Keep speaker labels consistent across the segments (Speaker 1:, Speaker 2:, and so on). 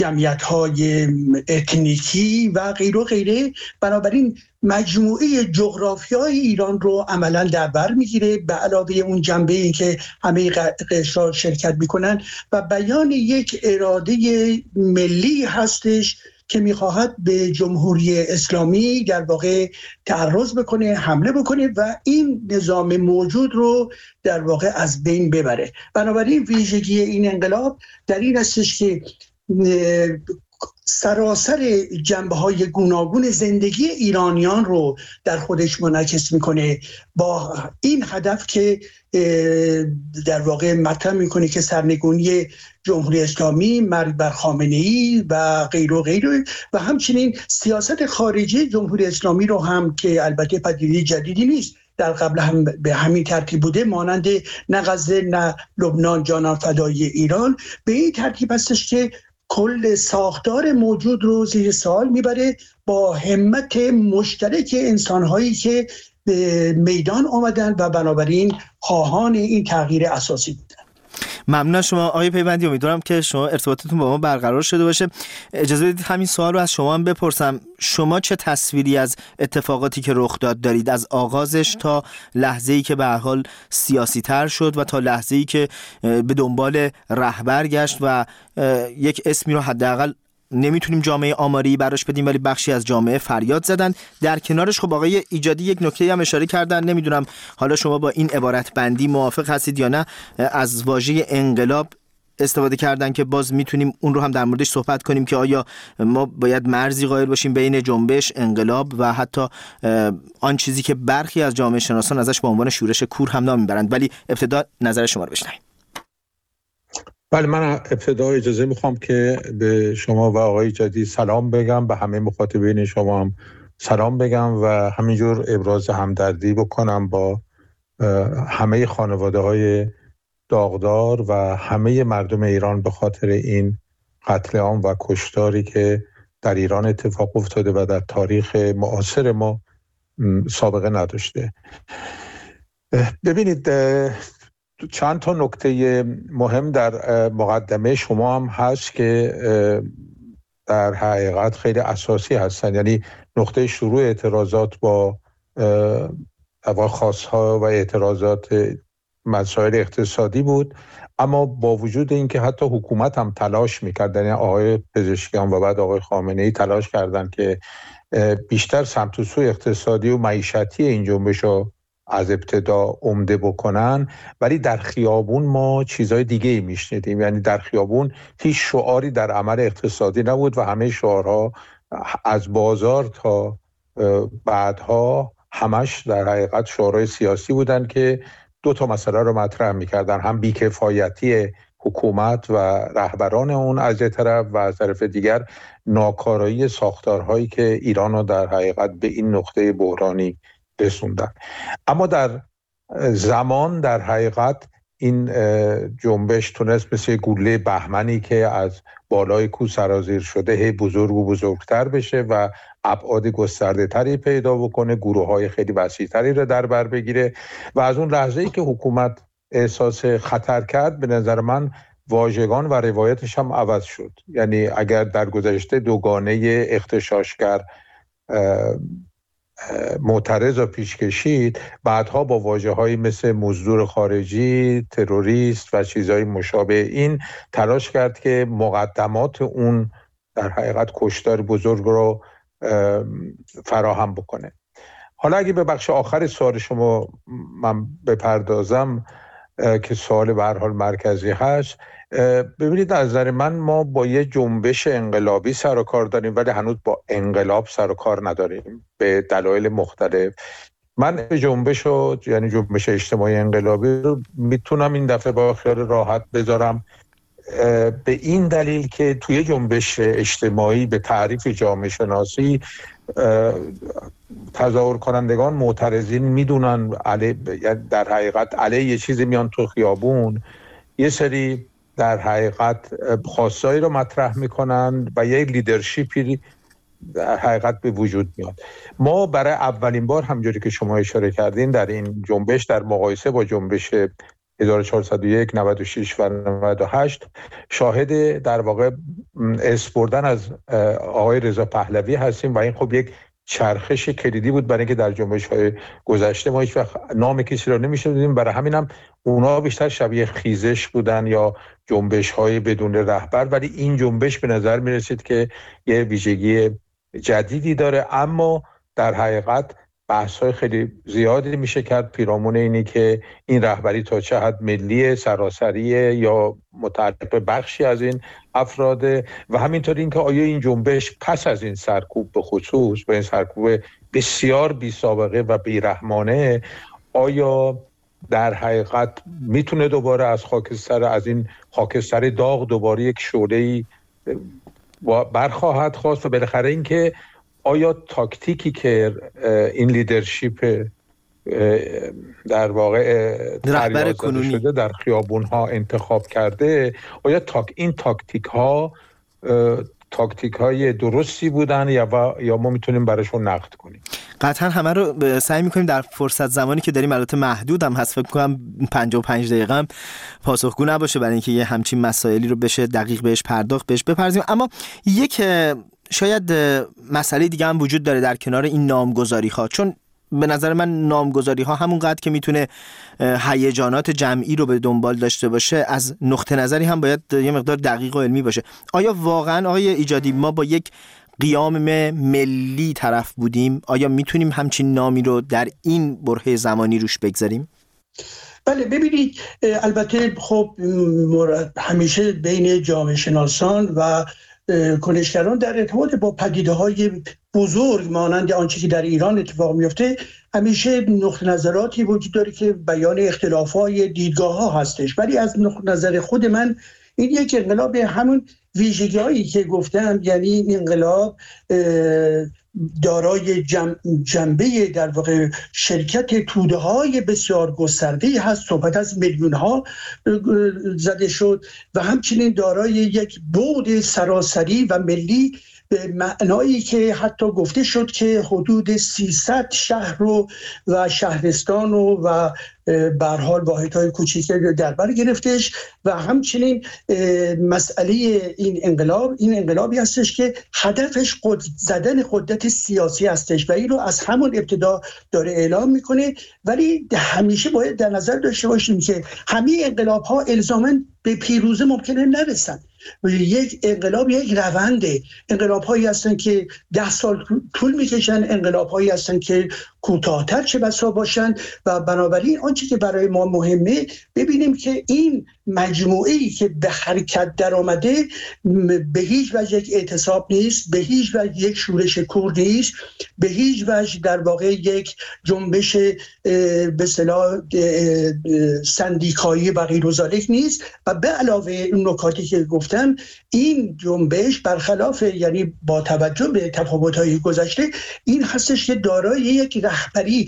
Speaker 1: جمعیت‌های اتنیکی و غیره و غیره. بنابراین مجموعه جغرافیای ایران رو عملاً در بر میگیره، به علاوه اون جنبه‌ای که همه قشرها شرکت میکنن و بیان یک اراده ملی هستش که میخواهد به جمهوری اسلامی در واقع تعرض بکنه، حمله بکنه و این نظام موجود رو در واقع از بین ببره. بنابراین ویژگی این انقلاب در این هستش که سراسر جنبه‌های گوناگون زندگی ایرانیان رو در خودش منعکس میکنه، با این هدف که در واقع مطرح میکنه که سرنگونی جمهوری اسلامی، مرگ بر خامنه‌ای و غیره و غیره، و همچنین سیاست خارجی جمهوری اسلامی رو هم که البته پدیده جدیدی نیست، در قبل هم به همین ترتیب بوده، مانند نه غزه نه لبنان جانان فدای ایران، به این ترتیب هستش که کل ساختار موجود رو زیر سوال میبره با همت مشترک انسانهایی که به میدان آمدن و بنابراین خواهان این تغییر اساسی بودن.
Speaker 2: ممنون شما آقای پیوندی، امیدوارم که شما ارتباطتون با ما برقرار شده باشه. اجازه بدید همین سوال رو از شما هم بپرسم. شما چه تصویری از اتفاقاتی که رخ داد دارید، از آغازش تا لحظه‌ای که به هر حال سیاسی تر شد و تا لحظه‌ای که به دنبال رهبر گشت و یک اسمی رو حداقل نمیتونیم جامعه آماری براش بدیم ولی بخشی از جامعه فریاد زدن، در کنارش خب آقای ایجادی یک نکته هم اشاره کردن، نمیدونم حالا شما با این عبارت بندی موافق هستید یا نه، از واژه انقلاب استفاده کردن که باز میتونیم اون رو هم در موردش صحبت کنیم که آیا ما باید مرزی قائل باشیم بین جنبش، انقلاب و حتی آن چیزی که برخی از جامعه شناسان ازش به عنوان شورش کور هم نام میبرند. ولی ابتدا نظر شما رو بشنویم.
Speaker 3: بله، من ابتدا اجازه میخوام که به شما و آقای جدی سلام بگم، به همه مخاطبین شما هم سلام بگم و همینجور ابراز همدردی بکنم با همه خانواده های داغدار و همه مردم ایران به خاطر این قتل عام و کشتاری که در ایران اتفاق افتاده و در تاریخ معاصر ما سابقه نداشته. ببینید، چند تا نکته مهم در مقدمه شما هم هست که در حقیقت خیلی اساسی هستن. یعنی نقطه شروع اعتراضات با خواست‌ها و اعتراضات مسائل اقتصادی بود، اما با وجود اینکه حتی حکومت هم تلاش می‌کرد، یعنی آقای پزشکیان و بعد آقای خامنه‌ای تلاش کردند که بیشتر سمت و سوی اقتصادی و معیشتی این جنبش رو از ابتدا عمده بکنن، ولی در خیابون ما چیزای دیگه ای میشنیدیم. یعنی در خیابون هیچ شعاری در عمل اقتصادی نبود و همه شعارها از بازار تا بعدها همش در حقیقت شعارهای سیاسی بودن که دو تا مسئله رو مطرح میکردن، هم بیکفایتی حکومت و رهبران اون از یک طرف و از طرف دیگر ناکارایی ساختارهایی که ایران رو در حقیقت به این نقطه بحرانی رسوندن. اما در زمان در حقیقت این جنبش تونست مثل گوله بهمنی که از بالای کوه سرازیر شده هی بزرگ و بزرگتر بشه و ابعاد گسترده تری پیدا بکنه، گروه های خیلی وسیع تری رو در بر بگیره و از اون لحظه‌ای که حکومت احساس خطر کرد، به نظر من واژگان و روایتش هم عوض شد. یعنی اگر در گذشته دوگانه اغتشاشگر معترض و پیش کشید، بعدها با واژه‌هایی مثل مزدور خارجی، تروریست و چیزهای مشابه این تلاش کرد که مقدمات اون در حقیقت کشتار بزرگ رو فراهم بکنه. حالا اگه به بخش آخر سوال شما من بپردازم که سوال به هر حال مرکزی هست، ببینید از نظر من ما با یه جنبش انقلابی سر و کار داریم ولی هنوز با انقلاب سر و کار نداریم به دلایل مختلف. من جنبش رو، یعنی جنبش اجتماعی انقلابی رو میتونم این دفعه با خیال راحت بذارم به این دلیل که توی جنبش اجتماعی به تعریف جامعه شناسی تظاهر کنندگان معترضین میدونن در حقیقت علیه یه چیزی میان تو خیابون، یه سری در حقیقت خواستایی رو مطرح میکنن و یه لیدرشیپی در حقیقت به وجود میاد. ما برای اولین بار همونجوری که شما اشاره کردین در این جنبش در مقایسه با جنبش 1401 96 و 98 شاهد در واقع اسپردن از آقای رضا پهلوی هستیم و این خب یک چرخش کلیدی بود برای اینکه در جنبش‌های گذشته ما هیچ وقت نام کسی رو نمی‌شنیدیم، برای همینم اونا بیشتر شبیه خیزش بودن یا جنبش‌های بدون رهبر، ولی این جنبش به نظر می‌رسید که یه ویژگی جدیدی داره. اما در حقیقت بحث‌های خیلی زیادی میشه کرد پیرامون اینی که این رهبری تا چه حد ملی سراسریه یا متعلق به بخشی از این افراده و همینطور اینکه آیا این جنبش پس از این سرکوب به خصوص به این سرکوب بسیار بی سابقه و بیرحمانه آیا در حقیقت میتونه دوباره از این خاکستر داغ دوباره یک شعله‌ای برخواهد خواست و بالاخره اینکه آیا تاکتیکی که این لیدرشپ در واقع
Speaker 2: رهبر کنونی
Speaker 3: شده در خیابون‌ها انتخاب کرده، آیا این تاکتیک‌های درستی بودن یا ما میتونیم براشون نقد کنیم؟
Speaker 2: قطعا همه رو سعی میکنیم در فرصت زمانی که داریم، البته محدود هم هست، فکر کنم 55 دقیقه هم پاسخگو نباشه برای اینکه یه همچین مسائلی رو بشه دقیق بهش بپردازیم. اما یک شاید مسئله دیگه هم وجود داره در کنار این نامگذاری ها، چون به نظر من نامگذاری ها همونقدر که میتونه هیجانات جمعی رو به دنبال داشته باشه، از نقطه نظری هم باید یه مقدار دقیق و علمی باشه. آیا واقعا آقای ایجادی ما با یک قیام ملی طرف بودیم؟ آیا میتونیم همچین نامی رو در این برهه زمانی روش بگذاریم؟
Speaker 1: بله، ببینید البته خب همیشه بین جامعه شناسان و کنشگران در ارتباط با پدیده‌های بزرگ مانند آنچه که در ایران اتفاق میفته همیشه نقطه نظراتی وجود داره که بیان اختلاف‌های دیدگاه‌ها هستش، ولی از نقطه نظر خود من این یک انقلاب همون ویژگی‌هایی که گفتم، یعنی این انقلاب دارای جنبه در واقع شرکت توده‌های بسیار گسترده‌ای هست، صحبت از میلیون‌ها زده شد و همچنین دارای یک بعد سراسری و ملی به معنایی که حتی گفته شد که حدود 300 شهر و شهرستان و به هر حال واحدهای کوچیک در بر گرفتش و همچنین مسئله این انقلابی هستش که هدفش زدن قدرت سیاسی هستش و این رو از همون ابتدا داره اعلام میکنه. ولی همیشه باید در نظر داشته باشیم که همه انقلاب ها الزاماً به پیروزی ممکنه نرسن. یک انقلاب یک رونده، انقلاب هایی هستن که 10 سال طول میکشن، انقلاب هایی هستن که کوتاه‌تر چه بسا باشن و بنابراین آنچه که برای ما مهمه ببینیم که این مجموعه‌ای که به حرکت در آمده به هیچ وجه یک اعتصاب نیست، به هیچ وجه یک شورش کور نیست، به هیچ وجه در واقع یک جنبش به اصطلاح سندیکایی و غیر و ذالک نیست و به علاوه اون نکاتی که گفتم این جنبش برخلاف یعنی با توجه به تفاوت‌های گذشته این هستش که دارای یک رهبری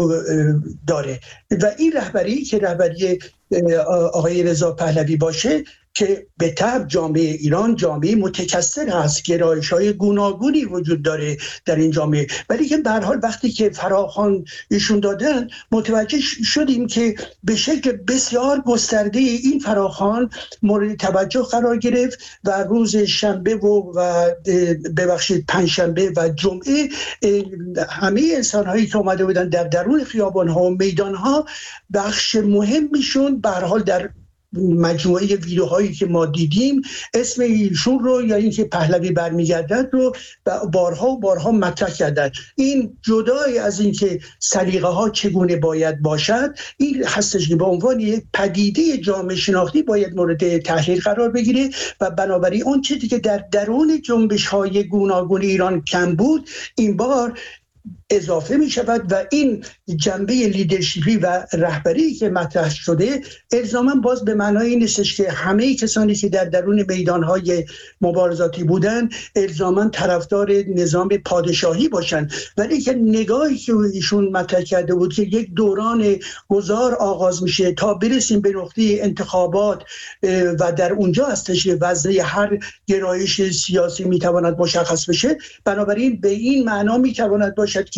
Speaker 1: داره و این رهبری که رهبری آقای رضا پهلوی باشه که به طبع جامعه ایران جامعه متکثر هست، گرایش‌های گوناگونی وجود داره در این جامعه، ولی که به هر حال وقتی که فراخوان ایشون دادن متوجه شدیم که به شکل بسیار گسترده این فراخوان مورد توجه قرار گرفت و روز شنبه و ببخشید پنجشنبه و جمعه همه انسان‌هایی که اومده بودن در درون خیابان‌ها و میدان‌ها بخش مهمیشون به هر حال در مجموعه ویدیوهایی که ما دیدیم اسم ایشون رو یا اینکه پهلوی برمیگردد رو بارها مطرح کردن. این جدای از اینکه سلیقه ها چگونه باید باشد، این هستش که به عنوان یک پدیده جامعه شناختی باید مورد تحلیل قرار بگیره و بنابراین اون چیزی که در درون جنبش های گوناگون ایران کم بود این بار اضافه می شود و این جنبه لیدرشپی و رهبری که مطرح شده الزاما باز به معنای این نیستش که همه کسانی که در درون میدانهای مبارزاتی بودن الزاما طرفدار نظام پادشاهی باشن، ولی که نگاهی که ایشون مطرح کرده بود که یک دوران گذار آغاز میشه تا برسیم به نقطه انتخابات و در اونجا هستش که وضعیت هر گرایش سیاسی میتواند مشخص بشه، بنابراین به این معنا میتواند باشد که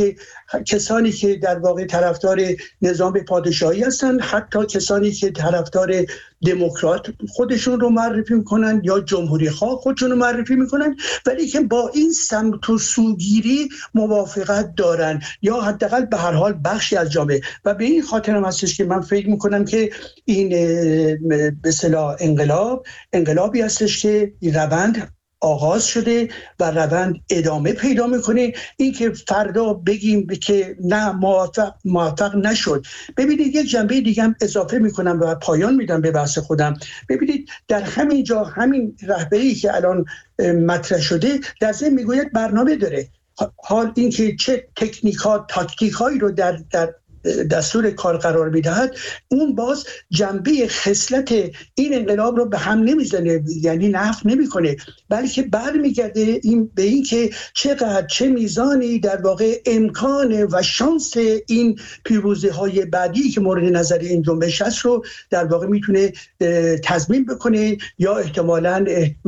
Speaker 1: که کسانی که در واقع طرفدار نظام پادشاهی هستن، حتی کسانی که طرفدار دموکرات خودشون رو معرفی میکنن یا جمهوری خواه خودشون رو معرفی میکنن، ولی که با این سمت و سوگیری موافقت دارن یا حداقل به هر حال بخشی از جامعه. و به این خاطر هم هستش که من فکر میکنم که این به اصطلاح انقلابی هستش که روند آغاز شده و روند ادامه پیدا میکنه. این که فردا بگیم که نه موفق نشد. ببینید یک جنبه دیگه هم اضافه میکنم و پایان میدم به بحث خودم. ببینید در همین جا همین رهبری که الان مطرح شده در ضمن میگوید برنامه داره. حال این که چه تاکتیک هایی رو در دستور کار قرار میدهد، اون باز جنبه خصلت این انقلاب رو به هم نمیزنه، یعنی نفی نمیکنه، بلکه برمیگرده به این که چه میزانی در واقع امکان و شانس این پیروزی های بعدی که مورد نظر این جنبش هست رو در واقع میتونه تضمین بکنه یا احتمالاً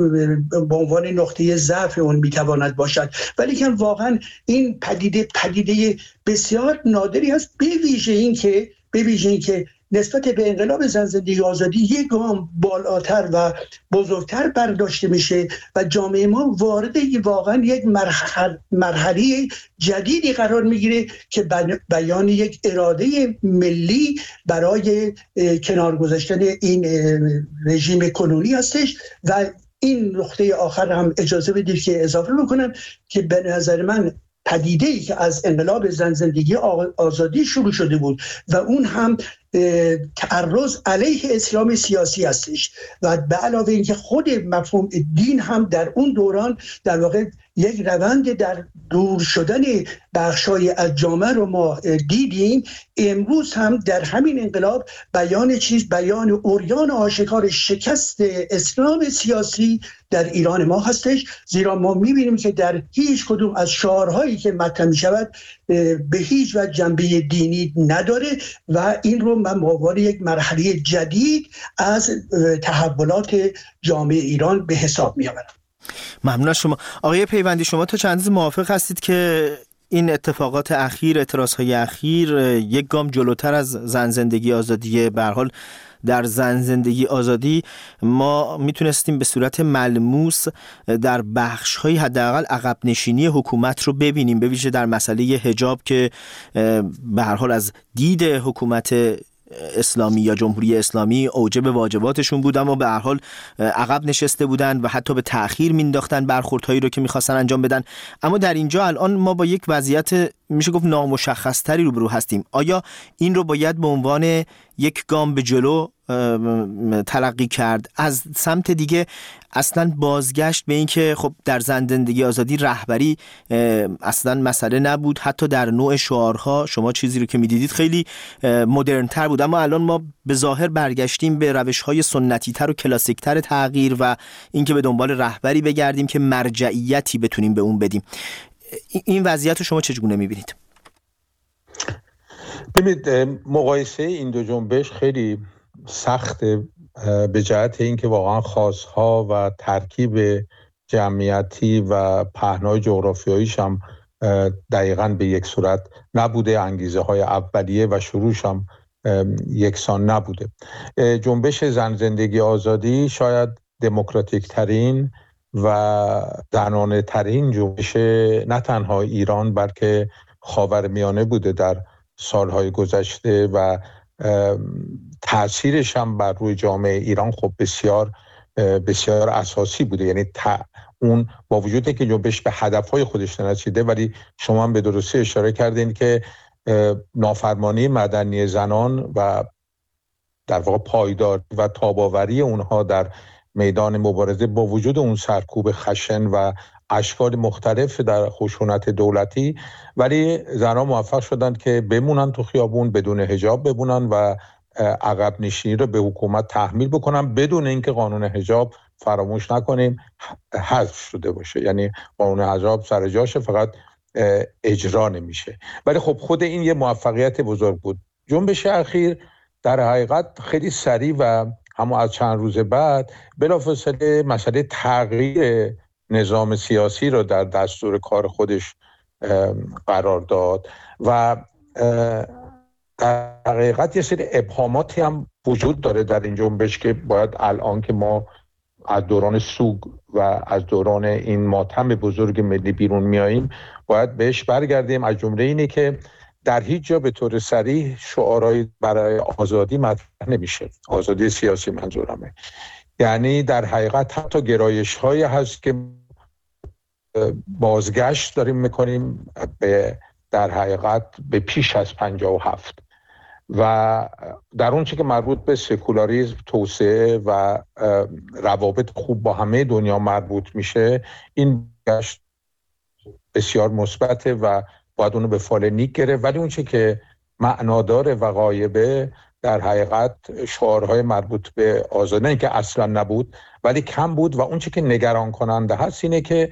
Speaker 1: به عنوان نقطه ضعف اون میتواند باشد. ولی که واقعا این پدیده بسیار نادری هست، به ویژه این که نسبت به انقلاب زن زندگی آزادی یک گام بالاتر و بزرگتر برداشته میشه و جامعه ما وارد واقعا یک مرحله جدیدی قرار میگیره که بیان یک اراده ملی برای کنار گذاشتن این رژیم کنونی هستش. و این نقطه آخر هم اجازه بدید که اضافه بکنم که به نظر من پدیده‌ای که از انقلاب زن زندگی آزادی شروع شده بود و اون هم تعرض علیه اسلام سیاسی هستش و به علاوه اینکه خود مفهوم دین هم در اون دوران در واقع یک روند در دور شدن بخشای از جامعه رو ما دیدیم. امروز هم در همین انقلاب بیان عریان آشکار شکست اسلام سیاسی در ایران ما هستش، زیرا ما میبینیم که در هیچ کدوم از شعارهایی که مطرح میشود به هیچ وجه جنبه دینی نداره و این رو من به عنوان یک مرحله جدید از تحولات جامعه ایران به حساب میآورم.
Speaker 2: ممنون از شما آقای پیوندی. شما تا چند اندازه موافق هستید که این اتفاقات اخیر، اعتراضهای اخیر یک گام جلوتر از زن زندگی آزادیه؟ به هر حال در زن زندگی آزادی ما میتونستیم به صورت ملموس در بخش‌های حداقل عقب نشینی حکومت رو ببینیم، به ویژه در مسئله حجاب که به هر حال از دید حکومت اسلامی یا جمهوری اسلامی اوجب واجباتشون بود، اما به هر حال عقب نشسته بودن و حتی به تأخیر مینداختن برخوردهایی رو که میخواستن انجام بدن. اما در اینجا الان ما با یک وضعیت میشه گفت نامشخصتری روبرو هستیم. آیا این رو باید به عنوان یک گام به جلو تلقی کرد؟ از سمت دیگه اصلا بازگشت به این که خب در زن زندگی آزادی رهبری اصلا مسئله نبود، حتی در نوع شعارها شما چیزی رو که میدیدید خیلی مدرن‌تر بود، اما الان ما به ظاهر برگشتیم به روش‌های سنتی‌تر و کلاسیک‌تر تغییر و اینکه به دنبال رهبری بگردیم که مرجعیتی بتونیم به اون بدیم. این وضعیت رو شما چگونه می‌بینید؟
Speaker 3: ببینید مقایسه این دو جنبش خیلی سخته به جهت اینکه واقعا خاصها و ترکیب جمعیتی و پهنای جغرافیاییش هم دقیقاً به یک صورت نبوده، انگیزه های اولیه و شروعش هم یکسان نبوده. جنبش زن زندگی آزادی شاید دموکراتیک ترین و زنانه ترین جنبش نه تنها ایران بلکه خاورمیانه بوده در سالهای گذشته و تأثیرش هم بر روی جامعه ایران خب بسیار بسیار اساسی بوده. یعنی اون با وجودی که جنبش به هدفهای خودش نرسیده، ولی شما هم به درستی اشاره کردین که نافرمانی مدنی زنان و در واقع پایدار و تاباوری اونها در میدان مبارزه با وجود اون سرکوب خشن و اشکال مختلف در خشونت دولتی، ولی زنان موفق شدند که بمونن تو خیابون، بدون حجاب بمونن و عقب نشینی رو به حکومت تحمیل بکنن بدون اینکه قانون حجاب، فراموش نکنیم، حذف شده باشه. یعنی قانون حجاب سر جاشه، فقط اجرا نمیشه. ولی خب خود این یه موفقیت بزرگ بود. جنبش اخیر در حقیقت خیلی سریع و همون از چند روز بعد بلافاصله مسئله تغییر نظام سیاسی رو در دستور کار خودش قرار داد و در حقیقت یه سری ابهاماتی هم وجود داره در این جنبش که باید الان که ما از دوران سوگ و از دوران این ماتم بزرگ ملی بیرون میاییم باید بهش برگردیم. از جمله اینه که در هیچ جا به طور صریح شعارهای برای آزادی مطرح نمیشه، آزادی سیاسی منظورمه. یعنی در حقیقت حتی گرایش هایی هست که بازگشت داریم میکنیم به در حقیقت به پیش از 57 و در اون چی که مربوط به سکولاریسم، توسعه و روابط خوب با همه دنیا مربوط میشه، این گشت بسیار مثبته و باید اونو به فال نیک گرفت. ولی اون چی که معنادار و غایبه در حقیقت شعارهای مربوط به آزادی، نه اینکه اصلا نبود ولی کم بود و اون چی که نگران کننده هست اینه که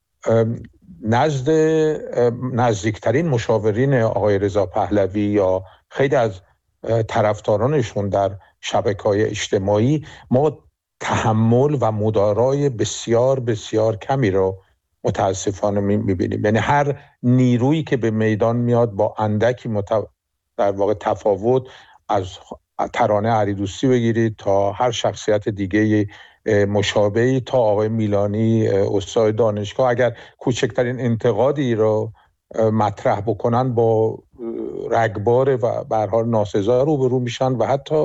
Speaker 3: نزدیکترین مشاورین آقای رضا پهلوی یا خیلی از طرفدارانشون در شبکه‌های اجتماعی ما تحمل و مدارای بسیار بسیار کمی رو متاسفانه می‌بینیم. یعنی هر نیرویی که به میدان میاد با اندکی در واقع تفاوت، از ترانه علیدوستی بگیرید تا هر شخصیت دیگه مشابهی تا آقای میلانی استاد دانشگاه، اگر کوچکترین انتقادی رو مطرح بکنن با رگبار و به هر حال ناسزا روبرو میشن و حتی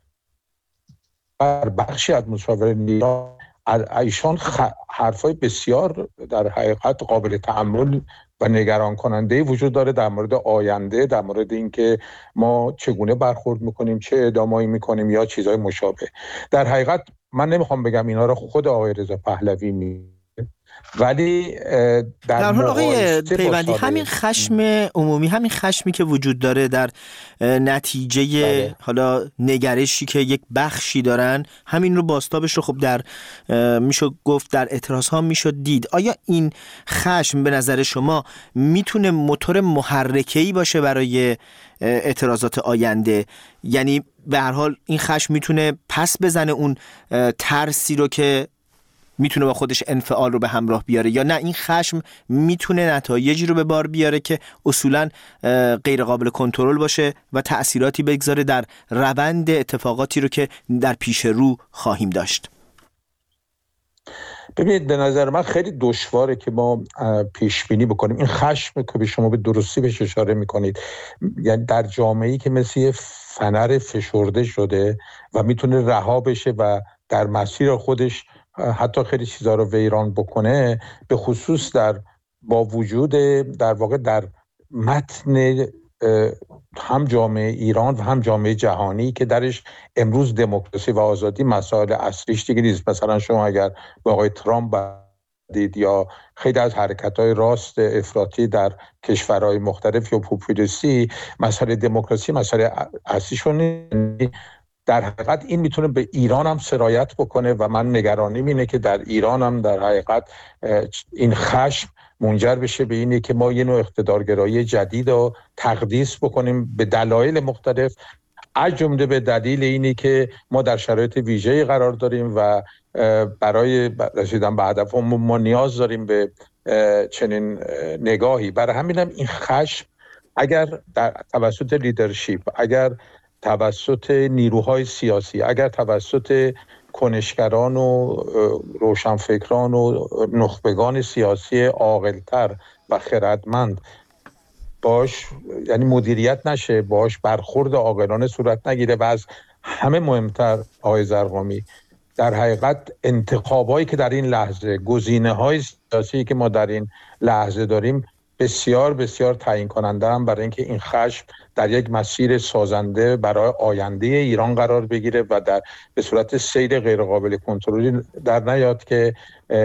Speaker 3: بر بخشی از مشاورین ایشان حرفای بسیار در حقیقت قابل تأمل و نگران کننده وجود داره در مورد آینده، در مورد اینکه ما چگونه برخورد میکنیم، چه اقدامایی میکنیم یا چیزهای مشابه. در حقیقت من نمیخوام بگم اینا رو خود آقای رضا پهلوی ولی
Speaker 2: در حال آقای پیوندی همین خشم عمومی، همین خشمی که وجود داره در نتیجه حالا نگرشی که یک بخشی دارن، همین رو بازتابش رو خب در میشه گفت در اعتراض ها میشد دید. آیا این خشم به نظر شما میتونه موتور محرکه‌ای باشه برای اعتراضات آینده؟ یعنی به هر حال این خشم میتونه پس بزنه اون ترسی رو که میتونه با خودش انفعال رو به همراه بیاره، یا نه این خشم میتونه نتایجی رو به بار بیاره که اصولاً غیر قابل کنترل باشه و تأثیراتی بگذاره در روند اتفاقاتی رو که در پیش رو خواهیم داشت؟
Speaker 3: ببینید به نظر من خیلی دشواره که ما پیش بینی بکنیم. این خشم که به شما به درستی بهش اشاره میکنید، یعنی در جامعه‌ای که مثل فنر فشرده شده و میتونه رها بشه و در مسیر خودش حتی خیلی چیزا رو ویران بکنه، به خصوص با وجود در واقع در متن هم جامعه ایران و هم جامعه جهانی که درش امروز دموکراسی و آزادی مسائل اصلیش دیگه نیست. مثلا شما اگر با آقای ترامپ دید یا خیلی از حرکت‌های راست افراطی در کشورهای مختلف یا پوپولیستی، مسئله دموکراسی مسئله اصلیشون در حقیقت این میتونه به ایران هم سرایت بکنه و من نگرانیم اینه که در ایران هم در حقیقت این خشم منجر بشه به اینه که ما یه نوع اقتدارگرایی جدید رو تقدیس بکنیم به دلایل مختلف، از جمله به دلیل اینی که ما در شرایط ویژه‌ای قرار داریم و برای رسیدن به هدفمون ما نیاز داریم به چنین نگاهی. برای همینم این خشم اگر در توسط لیدرشپ، اگر توسط نیروهای سیاسی، اگر توسط کنشگران و روشنفکران و نخبگان سیاسی عاقل‌تر و خردمند باش یعنی مدیریت نشه، باش برخورد عاقلانه صورت نگیره و از همه مهمتر آقای زرقامی در حقیقت انتخابایی که در این لحظه، گزینه‌های سیاسی که ما در این لحظه داریم بسیار بسیار تعیین کننده هم برای اینکه این خشم در یک مسیر سازنده برای آینده ایران قرار بگیره و به صورت سیر غیر قابل کنترلی در نیاد که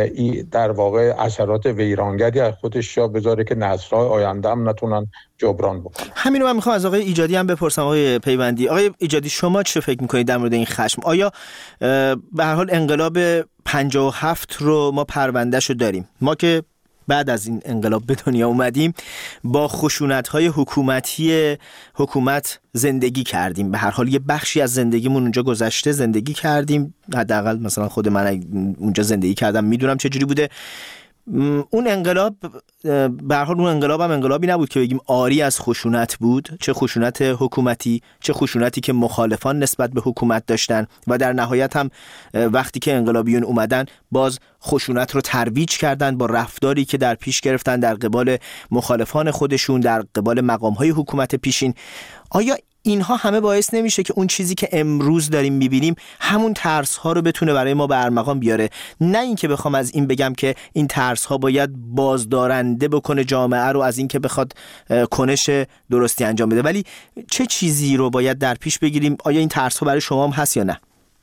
Speaker 3: در واقع اثرات ویرانگری از خودش جا بذاره که نسل‌های آینده هم نتونن جبران بکنن.
Speaker 2: همین رو من میخوام از آقای ایجادی هم بپرسم. آقای پیوندی، آقای ایجادی شما چه فکر میکنید در مورد این خشم؟ آیا به هر حال انقلاب 57 رو ما پروندهشو داریم؟ ما که بعد از این انقلاب به دنیا اومدیم با خشونت‌های حکومت زندگی کردیم. به هر حال یه بخشی از زندگیمون اونجا گذشته، زندگی کردیم. حداقل مثلا خود من اونجا زندگی کردم، میدونم چه جوری بوده. اون انقلاب به هر حال اون انقلاب هم انقلابی نبود که بگیم عاری از خشونت بود، چه خشونت حکومتی چه خشونتی که مخالفان نسبت به حکومت داشتن و در نهایت هم وقتی که انقلابیون اومدن باز خشونت رو ترویج کردن با رفتاری که در پیش گرفتن در قبال مخالفان خودشون، در قبال مقام‌های حکومت پیشین. آیا اینها همه باعث نمیشه که اون چیزی که امروز داریم میبینیم همون ترس ها رو بتونه برای ما به ارمغان بیاره؟ نه اینکه بخوام از این بگم که این ترس ها باید بازدارنده بکنه جامعه رو از اینکه بخواد کنش درستی انجام بده، ولی چه چیزی رو باید در پیش بگیریم؟ آیا این ترس ها برای شما هم هست یا نه؟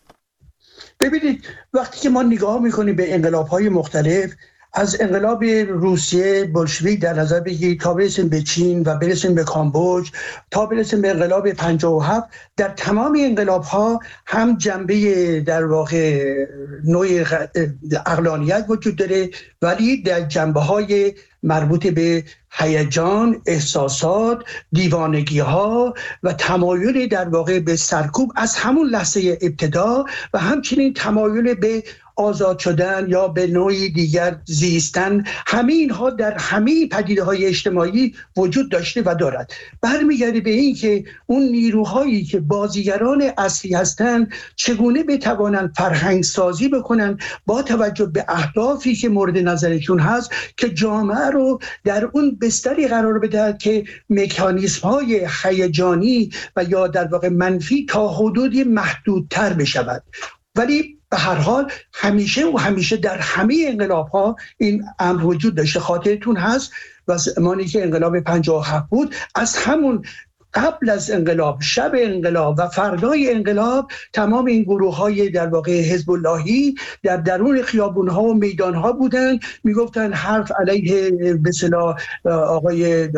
Speaker 1: ببینید، وقتی که ما نگاه میکنیم به انقلاب های مختلف، از انقلاب روسیه بولشویک در نظر بگیرید تا برسیم به چین و برسیم به کامبوج تا برسیم به انقلاب 57، در تمام انقلاب ها هم جنبه در واقع نوع عقلانیت وجود داره، ولی در جنبه های مربوط به هیجان، احساسات، دیوانگی ها و تمایل در واقع به سرکوب از همون لحظه ابتدا و همچنین تمایل به آزاد شدن یا به نوعی دیگر زیستن، همه اینها در همه پدیده‌های اجتماعی وجود داشته و دارد. برمیگرده به این که اون نیروهایی که بازیگران اصلی هستند چگونه بتوانند فرهنگ سازی بکنن با توجه به اهدافی که مورد نظرشون هست که جامعه رو در اون بستری قرار بدهد که مکانیزم‌های هیجانی و یا در واقع منفی تا حدودی محدودتر بشود. ولی به هر حال همیشه در همه انقلاب‌ها این امر وجود داشته. خاطرتون هست و زمانی که انقلاب 57 بود، از همون قبل از انقلاب، شب انقلاب و فردای انقلاب، تمام این گروه‌های در واقع حزب اللهی در درون خیابون‌ها و میدان‌ها بودن، میگفتن حرف علیه به اصطلاح آقای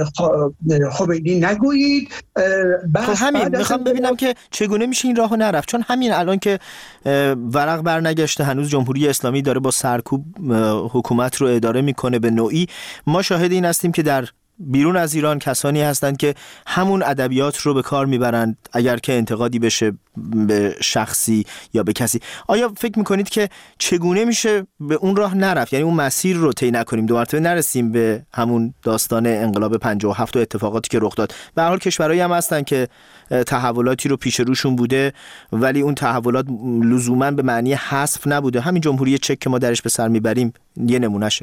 Speaker 1: خمینی نگویید.
Speaker 2: خب همین میخوام ببینم که چگونه میشه این راهو نرفت، چون همین الان که ورق برنگشته هنوز جمهوری اسلامی داره با سرکوب حکومت رو اداره میکنه به نوعی، ما شاهد این هستیم که در بیرون از ایران کسانی هستند که همون ادبیات رو به کار میبرند اگر که انتقادی بشه به شخصی یا به کسی. آیا فکر میکنید که چگونه میشه به اون راه نرفت، یعنی اون مسیر رو طی نکنیم، دو مرتبه نرسیم به همون داستان انقلاب 57 و اتفاقاتی که رخ داد؟ به هر حال کشورهایی هم هستن که تحولاتی رو پیش روشون بوده ولی اون تحولات لزوما به معنی حذف نبوده. همین جمهوری چک که ما درش به سر میبریم یه نمونهشه.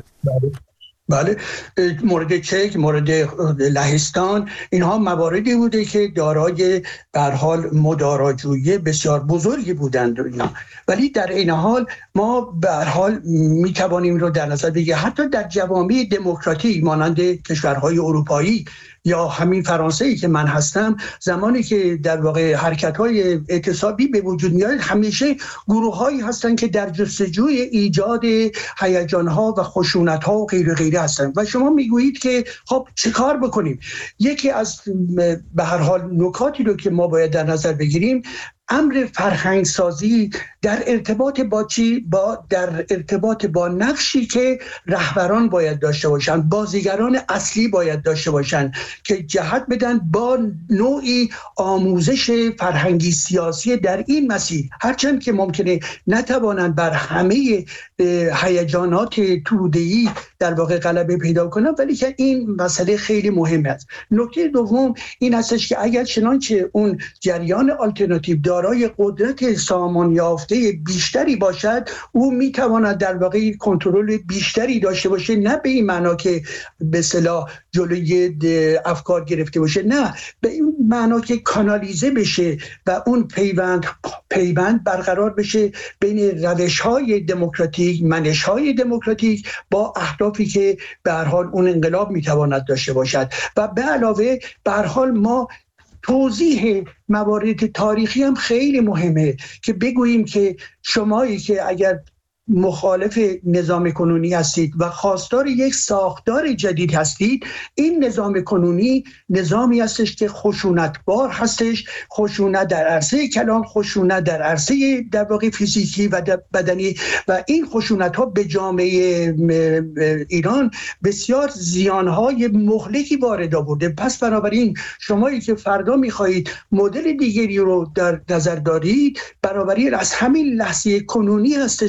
Speaker 1: بله، مورد چک، مورد لهستان، اینها مواردی بوده که دارای به هر حال مداراجویی بسیار بزرگی بودند اینا. ولی در این حال ما به هر حال میتوانیم رو در نظر بگیریم حتی در جوامع دموکراتیک مانند کشورهای اروپایی یا همین فرانسه‌ای که من هستم، زمانی که در واقع حرکت‌های اعتصابی به وجود میاد، همیشه گروه‌هایی هستن که در جستجوی ایجاد هیجان‌ها و خشونت‌ها و غیره هستن و شما میگویید که خب چه کار بکنیم؟ یکی از به هر حال نکاتی رو که ما باید در نظر بگیریم، امر فرهنگ سازی در ارتباط با چی؟ در ارتباط با نقشی که رهبران باید داشته باشن، بازیگران اصلی باید داشته باشن که جهت بدن با نوعی آموزش فرهنگی سیاسی در این مسیر، هرچند که ممکنه نتوانند بر همه هیجانات توده‌ای در واقع غلبه پیدا کنن، ولی که این مسئله خیلی مهمه است. نکته دوم این هستش که اگر چنانچه اون جریان آلترناتیو دارای قدرت سامان یافته بیشتری باشد، او میتواند در واقع کنترل بیشتری داشته باشه، نه به این معنا که به اصطلاح جلوی افکار گرفته باشه، نه به این معنا که کانالیزه بشه و اون پیوند برقرار بشه بین روش‌های دموکراتیک، منش‌های دموکراتیک با اهدافی که به هر حال اون انقلاب میتواند داشته باشد. و به علاوه به هر حال ما توضیح موارد تاریخی هم خیلی مهمه که بگوییم که شمایی که اگر مخالف نظام کنونی هستید و خواستار یک ساختار جدید هستید، این نظام کنونی نظامی هستش که خشونتبار هستش، خشونت در عرصه کلام، خشونت در عرصه در واقع فیزیکی و بدنی، و این خشونت ها به جامعه ایران بسیار زیانهای مهلکی وارد آورده. پس بنابراین شمایی که فردا میخواهید مدل دیگری رو در نظر دارید، بنابراین از همین لحظه کنونی هستش که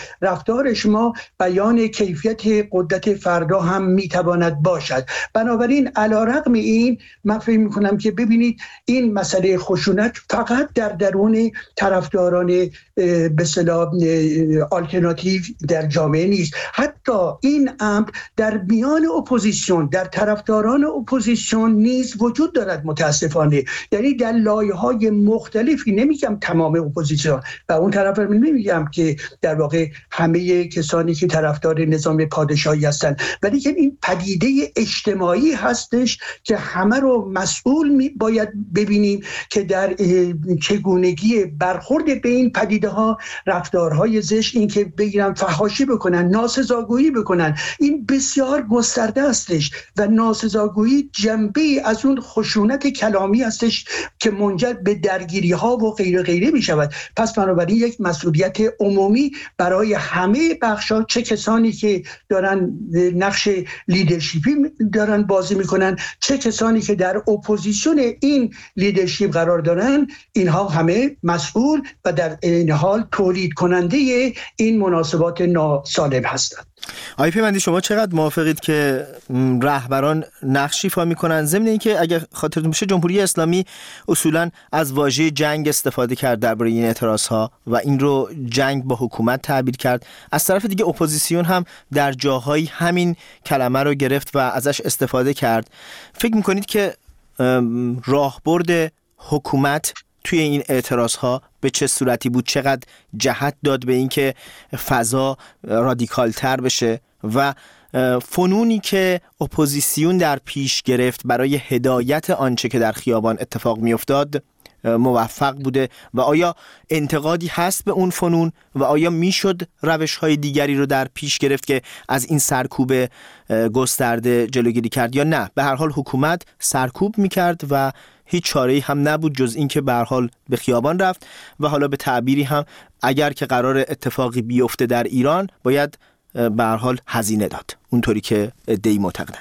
Speaker 1: رفتار شما بیان کیفیت قدرت فردا هم میتواند باشد. بنابراین علیرغم این من فکر میکنم که ببینید این مسئله خشونت فقط در درون طرفداران به اصطلاح آلترناتیو در جامعه نیست، حتی این امر در میان اپوزیسیون، در طرفداران اپوزیسیون نیز وجود دارد متاسفانه. یعنی در لایه‌های مختلفی، نمیگم تمام اپوزیسیون و اون طرف نمیگم که در واقع همه کسانی که طرفدار نظام پادشاهی هستند، ولی که این پدیده اجتماعی هستش که همه رو مسئول باید ببینیم که در چگونگی برخورد به این پدیده ها، رفتارهای زشت، این که بگیرن فحاشی بکنن، ناسزاگویی بکنن، این بسیار گسترده هستش و ناسزاگویی جنبه از اون خشونت کلامی هستش که منجر به درگیری ها و غیره غیره می شود. پس بنابراین یک مسئولیت عمومی برای همه بخش‌ها، چه کسانی که دارن نقش لیدرشیپی دارن بازی میکنن، چه کسانی که در اپوزیسیون این لیدرشیپ قرار دارن، اینها همه مسئول و در این حال تولید کننده این مناسبات ناسالم هستند.
Speaker 2: آقای پیوندی، شما چقدر موافقید که رهبران نقش ایفا میکنن؟ ضمن اینکه اگر خاطرتون باشه جمهوری اسلامی اصولا از واژه جنگ استفاده کرد درباره این اعتراضها و این رو جنگ با حکومت تعبیر کرد. از طرف دیگه اپوزیسیون هم در جاهایی همین کلمه رو گرفت و ازش استفاده کرد. فکر میکنید که راهبرد حکومت توی این اعتراضها به چه صورتی بود؟ چقدر جهت داد به اینکه فضا رادیکال تر بشه و فنونی که اپوزیسیون در پیش گرفت برای هدایت آنچه که در خیابان اتفاق می افتاد موفق بوده و آیا انتقادی هست به اون فنون و آیا میشد روش‌های دیگری رو در پیش گرفت که از این سرکوب گسترده جلوگیری کرد یا نه؟ به هر حال حکومت سرکوب میکرد و هیچ چاره‌ای هم نبود جز این که به هر حال به خیابان رفت و حالا به تعبیری هم اگر که قرار اتفاقی بیفته در ایران باید به هر حال هزینه داد، اونطوری که عده‌ای معتقدن.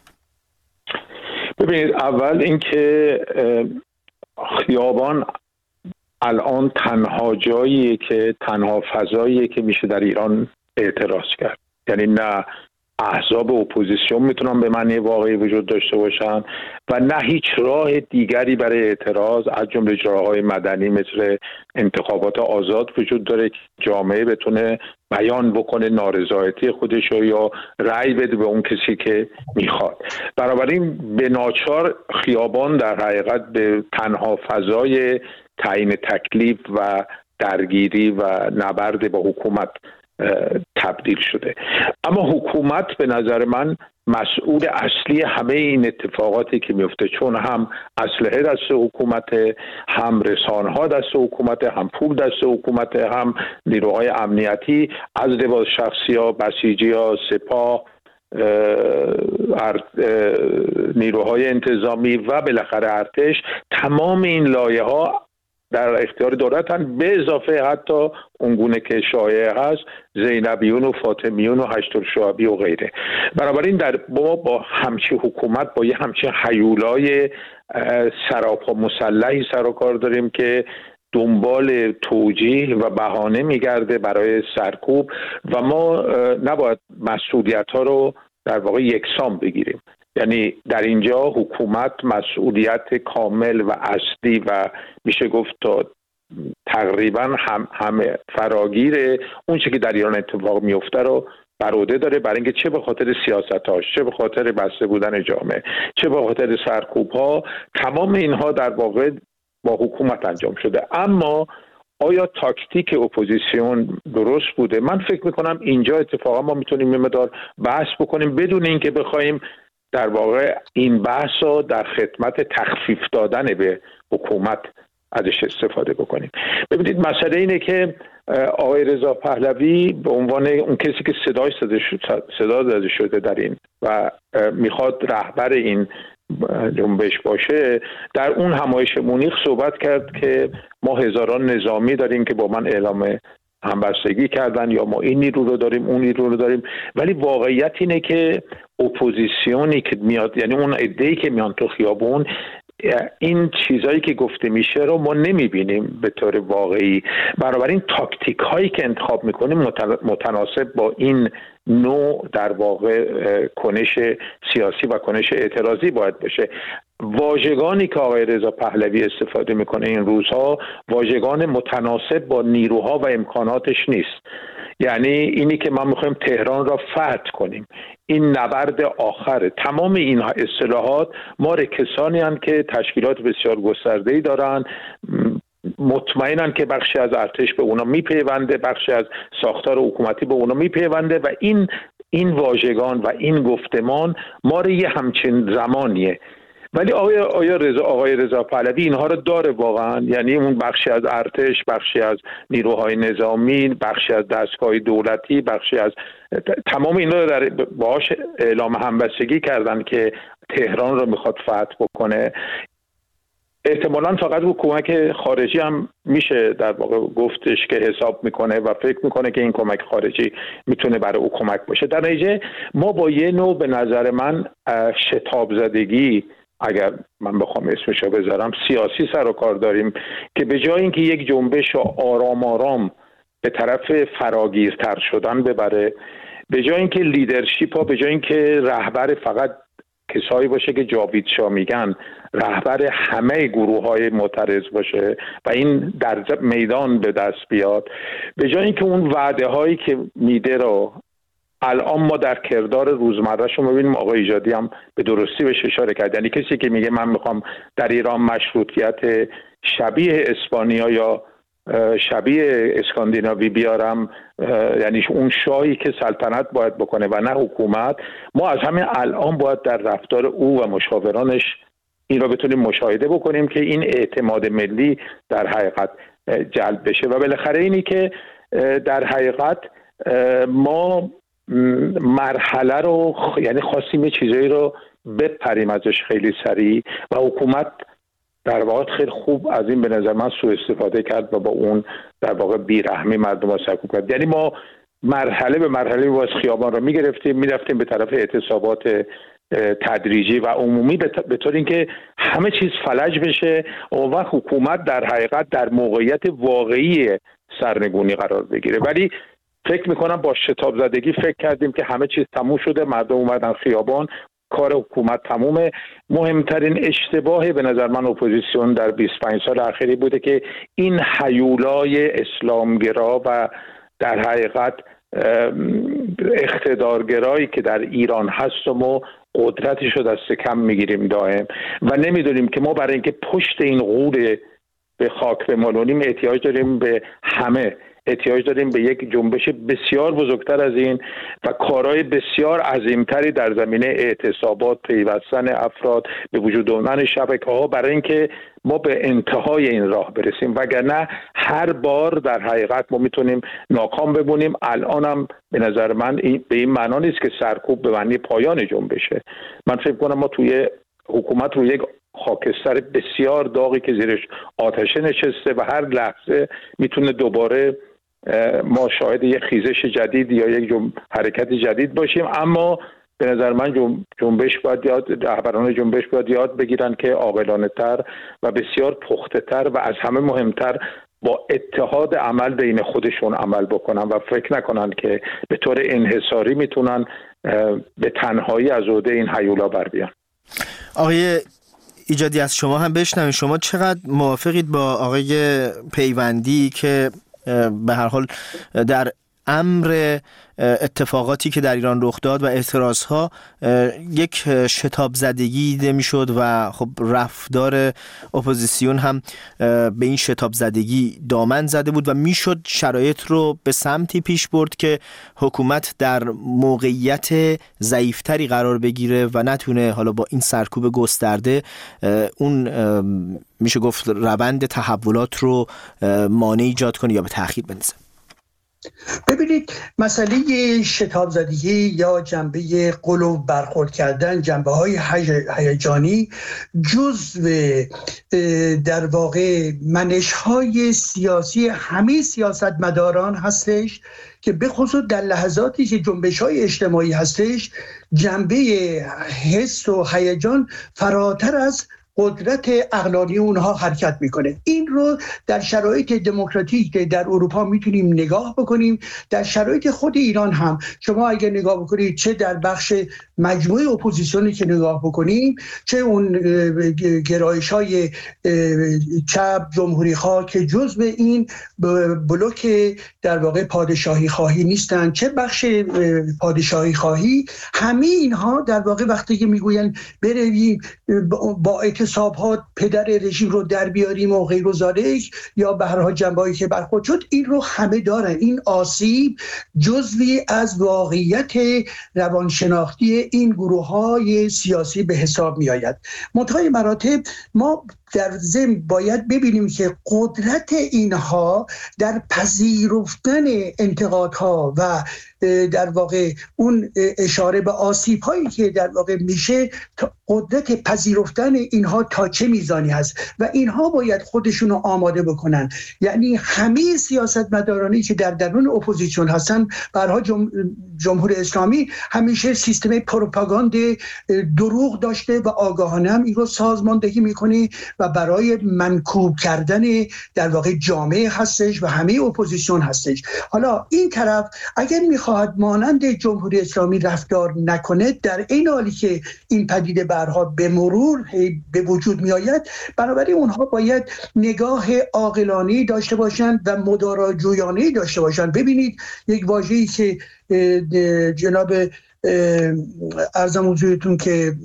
Speaker 3: ببینید، اول اینکه خیابان الان تنها جاییه که تنها فضاییه که میشه در ایران اعتراض کرد. یعنی نه احزاب اپوزیسیون میتونن به معنی واقعی وجود داشته باشن و نه هیچ راه دیگری برای اعتراض از جمله راه‌های مدنی مثل انتخابات آزاد وجود داره که جامعه بتونه بیان بکنه نارضایتی خودش رو یا رأی بده به اون کسی که میخواد. بنابراین به ناچار خیابان در حقیقت به تنها فضای تعیین تکلیف و درگیری و نبرد با حکومت تبدیل شده. اما حکومت به نظر من مسئول اصلی همه این اتفاقاتی که میفته، چون هم اسلحه دست حکومت، هم رسانه‌ها دست حکومت، هم پول دست حکومت، هم نیروهای امنیتی از لباس شخصی‌ها، بسیجی‌ها، سپاه، نیروهای انتظامی و بالاخره ارتش. تمام این لایه‌ها در اختیار دولتن، به اضافه حتی اونگونه که شایعه هست زینبیون و فاطمیون و هشت‌الشعبی و غیره. بنابراین با همچین حکومت، با یه همچین هیولای سراپا مسلحی سر و کار داریم که دنبال توجیه و بهانه میگرده برای سرکوب و ما نباید مسئولیت ها رو در واقع یکسان بگیریم. یعنی در اینجا حکومت مسئولیت کامل و اصلی و میشه گفت تا تقریبا همه فراگیر اون چیزی که در ایران اتفاق میفته رو بر عهده داره، برای اینکه چه به خاطر سیاستاش، چه به خاطر بسته بودن جامعه، چه به خاطر سرکوب‌ها، تمام اینها در واقع با حکومت انجام شده. اما آیا تاکتیک اپوزیسیون درست بوده؟ من فکر میکنم اینجا اتفاقا ما میتونیم یه مقدار بحث بکنیم بدون اینکه بخوایم در واقع این بحث رو در خدمت تخفیف دادن به حکومت ازش استفاده بکنیم. ببینید، مسئله اینه که آقای رضا پهلوی به عنوان اون کسی که صدا داده شده در این و میخواد رهبر این جنبش باشه، در اون همایش مونیخ صحبت کرد که ما هزاران نظامی داریم که با من اعلام همبستگی کردن، یا ما این نیرو رو داریم، اون نیرو رو داریم. ولی واقعیت اینه که اپوزیسیونی که میاد، یعنی اون عده‌ای که میان تو خیابون، این چیزایی که گفته میشه رو ما نمیبینیم به طور واقعی. بنابراین تاکتیک هایی که انتخاب میکنیم متناسب با این نوع در واقع کنش سیاسی و کنش اعتراضی باید باشه. واژگانی که آقای رضا پهلوی استفاده میکنه این روزها واژگان متناسب با نیروها و امکاناتش نیست. یعنی اینی که ما میخوایم تهران را فتح کنیم، این نبرد آخره. تمام این اصطلاحات ما کسانی هستند که تشکیلات بسیار گسترده‌ای دارن، مطمئنن که بخشی از ارتش به اونا میپیونده، بخشی از ساختار حکومتی به اونا میپیونده و این واژگان و این گفتمان ما رو یه همچین زمانیه. ولی آقای رضا پهلوی اینها رو داره واقعا، یعنی اون بخشی از ارتش، بخشی از نیروهای نظامی، بخشی از دستگاه دولتی، بخشی از تمام اینا رو در باهاش اعلام همبستگی کردن که تهران رو میخواد فتح بکنه. احتمالاً فقط با کمک خارجی هم میشه در واقع گفتش که حساب میکنه و فکر میکنه که این کمک خارجی میتونه برای او کمک باشه. در نتیجه ما با یه نوع به نظر من شتاب زدگی، اگر من بخوام اسمشو بذارم، سیاسی سر و کار داریم که به جای اینکه یک جنبش آرام آرام به طرف فراگیرتر شدن ببره، به جای اینکه لیدرشیپ ها، به جای اینکه رهبر فقط کسایی باشه که جاوید شاه میگن، رهبر همه گروه های معترض باشه و این در میدان به دست بیاد، به جای اینکه اون وعده هایی که میده رو الان ما در کردار روزمره شو میبینیم. آقای ایجادی هم به درستی بهش اشاره کرد، یعنی کسی که میگه من میخوام در ایران مشروطیت شبیه اسپانیا یا شبیه اسکاندیناوی بیارم، یعنی اون شاهی که سلطنت باید بکنه و نه حکومت، ما از همین الان باید در رفتار او و مشاورانش این را بتونیم مشاهده بکنیم که این اعتماد ملی در حقیقت جلب بشه. و بالاخره اینی که در حقیقت ما مرحله رو یعنی خواستیم یه چیزایی رو بپریم ازش خیلی سریع و حکومت در واقع خیلی خوب از این به نظر من سوء استفاده کرد و با اون در واقع بیرحمی مردم رو سرکوب کرد. یعنی ما مرحله به مرحله باز خیابان رو میرفتیم به طرف اعتصابات تدریجی و عمومی به طور اینکه همه چیز فلج بشه و حکومت در حقیقت در موقعیت واقعی سرنگونی قرار بگیره. ولی فکر میکنم با شتاب زدگی فکر کردیم که همه چیز تموم شده، مردم اومدن خیابان، کار حکومت تمومه. مهمترین اشتباه به نظر من اپوزیسیون در 25 سال اخیری بوده که این هیولای اسلامگرا و در حقیقت اقتدارگرایی که در ایران هست و ما قدرتش رو دست کم میگیریم دائم و نمیدونیم که ما برای اینکه پشت این غور به خاک بمالونیم احتیاج داریم به همه، احتیاج داریم به یک جنبش بسیار بزرگتر از این و کارهای بسیار عظیمتری در زمینه اعتصابات، پیوستن افراد، به وجود آمدن شبکه‌ها برای اینکه ما به انتهای این راه برسیم، وگرنه هر بار در حقیقت ما میتونیم ناکام بمونیم. الانم به نظر من به این معنا نیست که سرکوب به معنی پایان جنبشه. من فکر کنم ما توی حکومت روی یک خاکستر بسیار داغی که زیرش آتشه نشسته و هر لحظه میتونه دوباره ما شاهد یک خیزش جدید یا یک حرکت جدید باشیم. اما به نظر من جنبش باید رهبران جنبش باید یاد بگیرن که عاقلانه تر و بسیار پخته تر و از همه مهمتر با اتحاد عمل بین خودشون عمل بکنن و فکر نکنن که به طور انحصاری میتونن به تنهایی از عهده این هیولا بر بیان.
Speaker 2: آقای ایجادی از شما هم بشنویم، شما چقدر موافقید با آقای پیوندی که به هر حال در امر اتفاقاتی که در ایران رخ داد و اعتراضها یک شتاب زدگی دیده میشد و خب رفتار اپوزیسیون هم به این شتاب زدگی دامن زده بود و میشد شرایط رو به سمتی پیش برد که حکومت در موقعیت ضعیفتری قرار بگیره و نتونه حالا با این سرکوب گسترده اون میشه گفت روند تحولات رو مانع ایجاد کنه یا به تأخیر بندازه.
Speaker 1: ببینید مسئله شتاب زدگی یا جنبه قلوب برخورد کردن، جنبه های هیجانی جزو در واقع منش های سیاسی همه سیاستمداران هستش که به خصوص در لحظاتی که جنبش های اجتماعی هستش جنبه حس و هیجان فراتر از قدرت عقلانی اونها حرکت میکنه. این رو در شرایط دموکراتیک در اروپا میتونیم نگاه بکنیم، در شرایط خود ایران هم شما اگر نگاه بکنید، چه در بخش مجموعه اپوزیسیونی که نگاه بکنیم، چه اون گرایش‌های چپ جمهوری خواه که جزء این بلوک در واقع پادشاهی خواهی نیستن، چه بخش پادشاهی خواهی، همه اینها در واقع وقتی که میگوین برویم با اعتصابات پدر رژیم رو در بیاریم و غیر و ذالک، یا به هر حال جنبه‌ای که برخورد شد، این رو همه دارن. این آسیب جزوی از واقعیت روانشناختی این گروه‌های سیاسی به حساب می‌آید. منتهای مراتب ما در ضمن باید ببینیم که قدرت اینها در پذیرفتن انتقادها و در واقع اون اشاره به آسیب‌هایی که در واقع میشه، قدرت پذیرفتن اینها تا چه میزانی هست و اینها باید خودشون رو آماده بکنن. یعنی همه سیاستمدارانی که در درون اپوزیسیون هستن، برها جمهوری اسلامی همیشه سیستم پروپاگاند دروغ داشته و آگاهانه هم این رو سازماندهی میکنه و برای منکوب کردن در واقع جامعه هستش و همه اپوزیسیون هستش. حالا این طرف اگر میخواهد مانند جمهوری اسلامی رفتار نکنه، در این حالی که این پدیده برها به مرور به وجود می آید، بنابراین اونها باید نگاه عاقلانه‌ای داشته باشند و مداراجویانه‌ای داشته باشند. ببینید یک واژه‌ای که جناب عرضم حضورتون که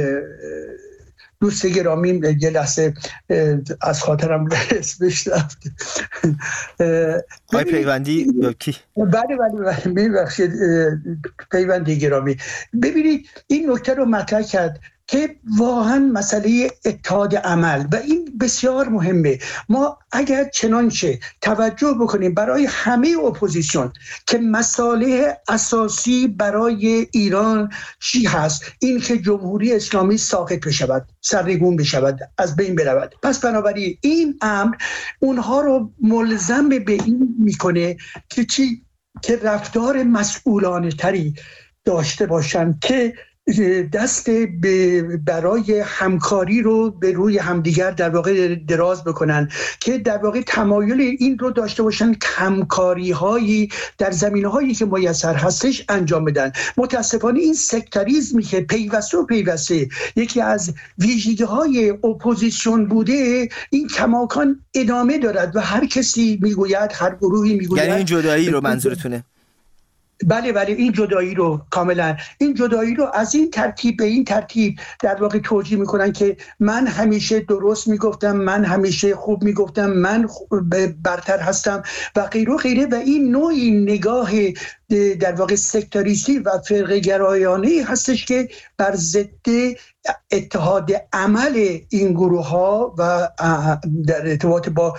Speaker 1: دوست گرامی یه لحظه از خاطرم اسمش رفت،
Speaker 2: های پیوندی یا کی؟
Speaker 1: بله میبخشید، پیوندی گرامی. ببینید این نکته رو مطرح کرد که واقعا مسئله اتحاد عمل و این بسیار مهمه. ما اگر چنانچه توجه بکنیم برای همه اپوزیسیون که مسئله اساسی برای ایران چی هست، این که جمهوری اسلامی ساقط بشود، سرنگون بشود، از بین برود. پس بنابراین این امر اونها رو ملزم به این میکنه که چی؟ که رفتار مسئولانه تری داشته باشند، که دست برای همکاری رو به روی همدیگر در واقع دراز بکنن، که در واقع تمایل این رو داشته باشن همکاری هایی در زمینه هایی که میسر هستش انجام بدن. متاسفانه این سکتاریزمی که پیوسته یکی از ویژگی های اپوزیسیون بوده، این کماکان ادامه دارد و هر کسی میگوید، هر گروهی میگوید،
Speaker 2: یعنی این جدایی رو منظورتونه؟
Speaker 1: بله این جدایی رو کاملا، این جدایی رو از این ترتیب به این ترتیب در واقع توجیه میکنن که من همیشه درست میگفتم، من همیشه خوب میگفتم، من برتر هستم و غیره و غیره. و این نوعی نگاه در واقع سکتاریستی و فرقه گرایانه هستش که بر ضد اتحاد عمل این گروه ها و در ارتباط با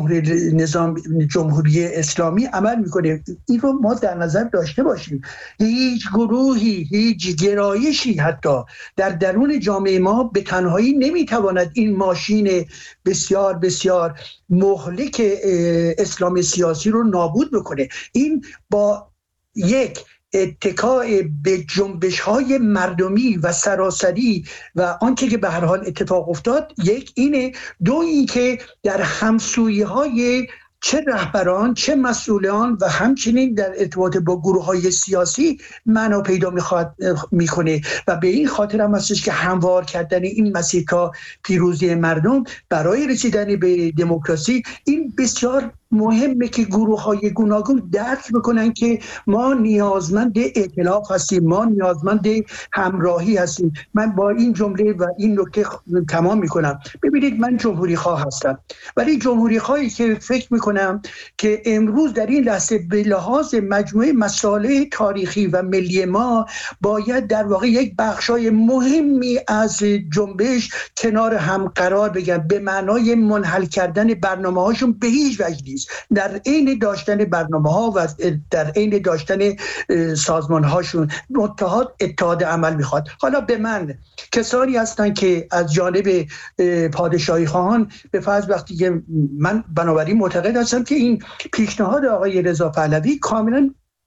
Speaker 1: جمهوری اسلامی عمل میکنه. این رو ما در نظر داشته باشیم. هیچ گروهی، هیچ گرایشی حتی در درون جامعه ما به تنهایی نمیتواند این ماشین بسیار بسیار مهلک اسلام سیاسی رو نابود بکنه. این با یک اتکای به جنبش‌های مردمی و سراسری و آنچه که به هر حال اتفاق افتاد، یک اینه، دو این که در همسویی‌های چه رهبران چه مسئولان و همچنین در ارتباط با گروه‌های سیاسی معنا پیدا میکنه و به این خاطر هم هستش که هموار کردن این مسیر تا پیروزی مردم برای رسیدن به دموکراسی، این بسیار مهمه که گروه‌های گوناگون درک بکنن که ما نیازمند ائتلاف هستیم، ما نیازمند همراهی هستیم. من با این جمله و این نکته تمام میکنم. ببینید من جمهوری خواه هستم، ولی جمهوری خواهی که فکر میکنم که امروز در این لحظه به لحاظ مجموعه مسائل تاریخی و ملی ما باید در واقع یک بخشای مهمی از جنبش کنار هم قرار بگیرن، به معنای منحل کردن برنامه‌هاشون به هیچ وجه نیست. در عین داشتن برنامه‌ها و در عین داشتن سازمان‌هاشون اتحاد عمل میخواد. حالا به من کسانی هستن که از جانب پادشاهی خواهان به فرض، وقتی که من بنابراین معتقد هستم که این پیشنهاد آقای رضا پهلوی کاملا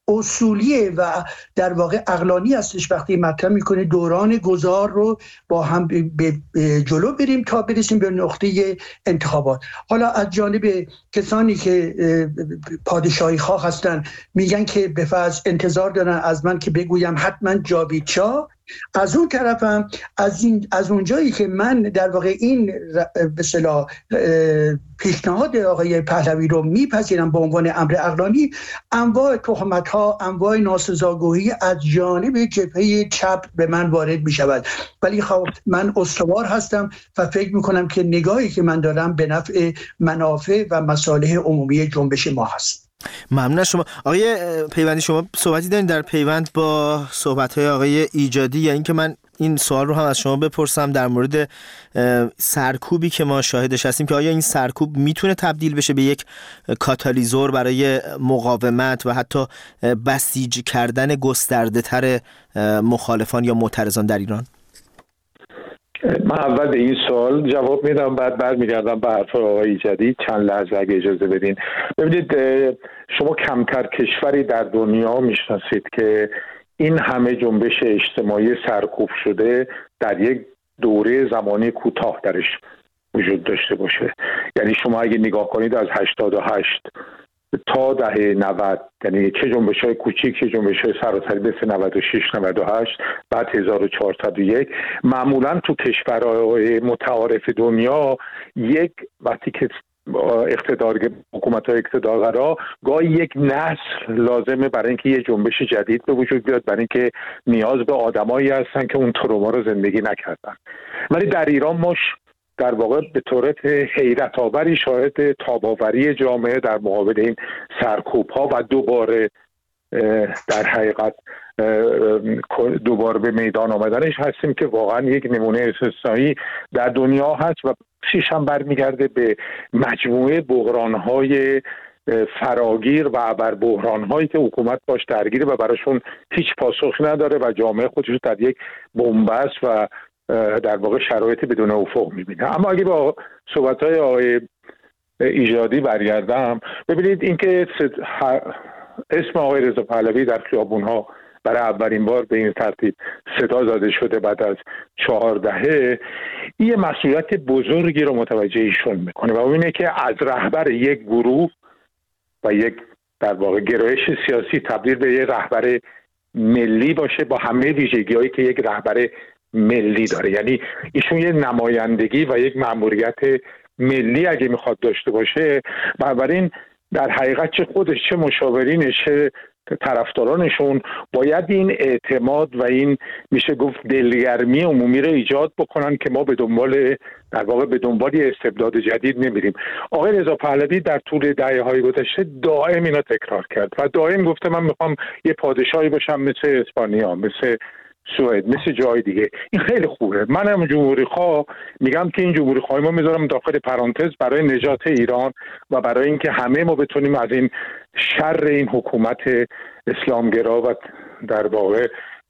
Speaker 1: اصولیه و در واقع عقلانی هستش وقتی مطرح میکنه دوران گذار رو با هم به جلو بریم تا برسیم به نقطه انتخابات. حالا از جانب کسانی که پادشاهی خواه هستن میگن که به فرض انتظار دارن از من که بگویم حتما جاوید شاه. از اون طرفم از اونجایی که من در واقع این به اصطلاح پیشنهاد آقای پهلوی رو میپذیرم به عنوان امر عقلانی، انواع تهمت‌ها، انواع ناسزاگویی از جانب جبهه چپ به من وارد میشود، ولی خب من استوار هستم و فکر میکنم که نگاهی که من دارم به نفع منافع و مصالح عمومی جنبش ما هست.
Speaker 2: ممنون از شما. آقای پیوندی، شما صحبتی دارین در پیوند با صحبت‌های آقای ایجادی، یا اینکه من این سوال رو هم از شما بپرسم در مورد سرکوبی که ما شاهدش هستیم، که آیا این سرکوب میتونه تبدیل بشه به یک کاتالیزور برای مقاومت و حتی بسیج کردن گسترده تر مخالفان یا معترضان در ایران؟
Speaker 3: من اول به این سوال جواب میدم، بعد برمیگردم به حرف آقای ایجادی چند لحظه اگه اجازه بدین. ببینید، شما کمتر کشوری در دنیا میشناسید که این همه جنبش اجتماعی سرکوب شده در یک دوره زمانی کوتاه درش وجود داشته باشه. یعنی شما اگه نگاه کنید از 88 تا دهه 90، یعنی چه جنبش‌های کوچیک چه جنبش‌های سراسری مثل 96 98 بعد 1401، معمولا تو کشورهای متعارف دنیا یک وقتی که حکومت‌های اقتدارگرا گاهی یک نسل لازمه برای اینکه یه جنبش جدید به وجود بیاد، برای اینکه نیاز به آدمایی هستن که اون تروما رو زندگی نکردن. ولی در ایران ما در واقع به طورت حیرت آوری شاهد تاباوری جامعه در مقابل این سرکوب ها و دوباره در حقیقت دوباره به میدان آمدنش هستیم که واقعا یک نمونه استثنایی در دنیا هست و چیش هم برمیگرده به مجموعه بحران‌های فراگیر و ابر بحران‌هایی که حکومت باش درگیره و براشون هیچ پاسخی نداره و جامعه خودش رو در یک بن‌بست و در واقع شرایط بدون افق می‌بینه. اما اگه با صحبت‌های آقای ایجادی برگردم، ببینید اینکه اسم آقای رضا پهلوی در خیابون‌ها برای اولین بار به این ترتیب صدا زده شده بعد از 4 دهه، این مسئولیت بزرگی رو متوجه ایشون میکنه و اینه که از رهبر یک گروه و یک در واقع گرایش سیاسی تبدیل به یک رهبر ملی باشه با همه ویژگی‌هایی که یک رهبر ملی داره. یعنی ایشون یک نمایندگی و یک مأموریت ملی اگه میخواد داشته باشه، بنابراین در حقیقت چه خودش چه مشاورینش چه طرفدارانشون باید این اعتماد و این میشه گفت دلگرمی عمومی رو ایجاد بکنن که ما به دنبال در واقع به دنبال استبداد جدید نمیریم. آقای رضا پهلوی در طول دهه‌های گذشته دائم اینا تکرار کرد و دائم گفته من میخوام یه پادشاهی باشم مثل اسپانیا، مثل سوئد، مثل جای دیگه. این خیلی خوبه. منم جمهوری خواه میگم که این جمهوری خواهی ما میذارم داخل پرانتز برای نجات ایران و برای اینکه همه ما بتونیم از این شر این حکومت اسلامگرا و در واقع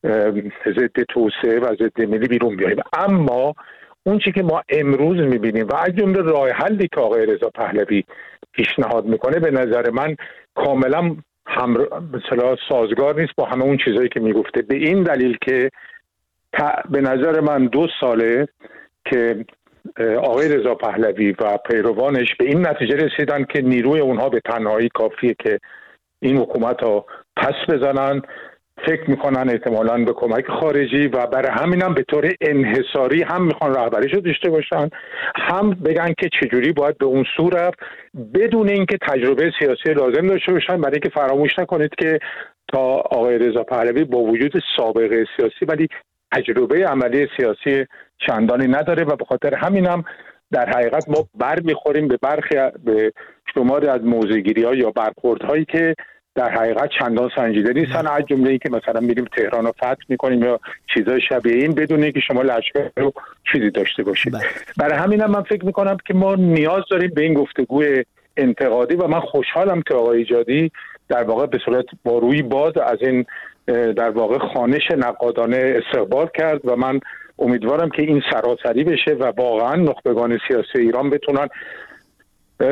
Speaker 3: ضد توسعه و ضد ملی بیرون بیاییم. اما اون چی که ما امروز میبینیم و از جمله راه حلی که آقای رضا پهلوی پیشنهاد میکنه به نظر من کاملا مثلا سازگار نیست با همه اون چیزایی که میگفته، به این دلیل که به نظر من 2 ساله که آقای رضا پهلوی و پیروانش به این نتیجه رسیدن که نیروی اونها به تنهایی کافیه که این حکومت رو پس بزنن، فکر میکنن احتمالاً به کمک خارجی و برای همینم به طور انحصاری هم میخوان رهبریشو داشته باشن، هم بگن که چجوری باید به اون سو رفت بدون اینکه تجربه سیاسی لازم داشته باشن. برای اینکه فراموش نکنید که تا آقای رضا پهلوی با وجود سابقه سیاسی ولی تجربه عملی سیاسی چندانی نداره و به خاطر همینم در حقیقت ما برمیخوریم به برخی به شماری از موضع‌گیری‌ها یا برخوردهایی که در حقیقت چندان سنجیده نیستن، از جمله اینکه مثلا میریم تهران رو فتح میکنیم یا چیزای شبیه این بدون اینکه شما لشکر رو چیزی داشته باشید. برای همینم من فکر میکنم که ما نیاز داریم به این گفتگوی انتقادی و من خوشحالم که آقای ایجادی در واقع به صورت با روی باز از این در واقع خوانش نقادانه استقبال کرد و من امیدوارم که این سراسری بشه و واقعا نخبگان سیاسی ایران بتونن